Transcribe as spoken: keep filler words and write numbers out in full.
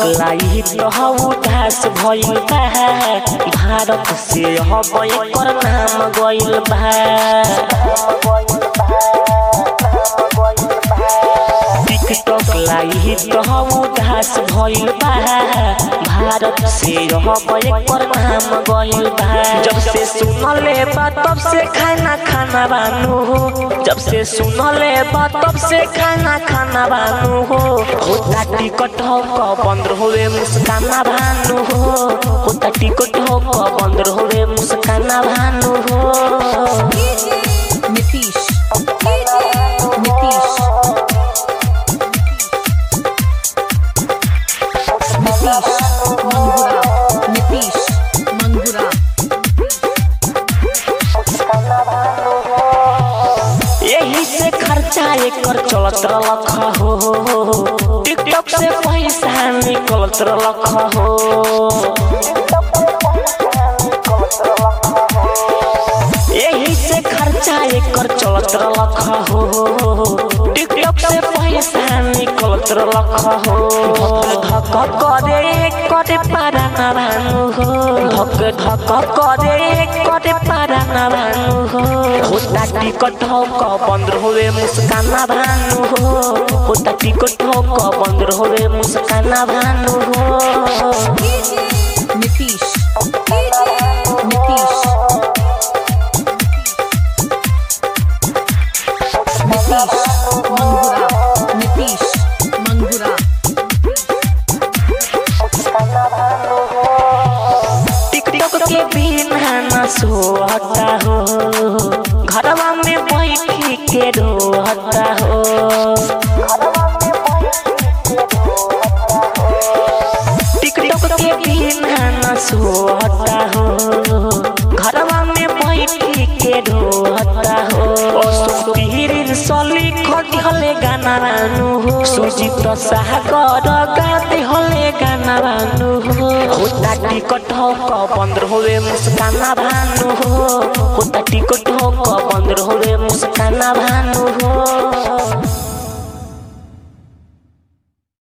लाई रहू दास भइल बा भारत से हबै कर नाम गइल बा टिकटॉक लाई रहू दास भइल बा भारत से हबै कर नाम गइल बा जब से सुनले बा तब से खाना खाना बानू हो जब से सुनले बा तब से खाना खाना बानू हो होता टिकट हो क बंद होवे मुस्काना भानु हो होता टिकट हो क बंद होवे मुस्काना भानु हो नीतीश नीतीश मंगुरा नीतीश मंगुरा यही से खर्चा एकर चलत रखा हो टिकटॉक से पैसा निकलत रखा हो यही से खर्चा एकर चलत रखा हो टिकटॉक से पैसा निकलत रखा हो धक करे करे पारा ना भानु हो धक धक करे करे पारा ना भानु हो होता टिकट हो क बंद होवे मुस्काना भानु हो होता टिकट हो क बंद होवे मुस्काना भानु हो नीतीश नीतीश नीतीश मंगुरा नीतीश मंगुरा टिकटॉक के बिना न सोहता हो घरवा में बैठी के रोहता हो टिकटॉक के बिना न सोहता हो घरवा में बैठी के रोहता हो सुपीरिन सली खटी हले गाना रानू हो सुजीत सागर गाते हले गाना रानू हो होता टिकट हो क बंद होवे मुस्काना भानु हो होता टिकट हो क बंद होवे मुस्काना भानु हो।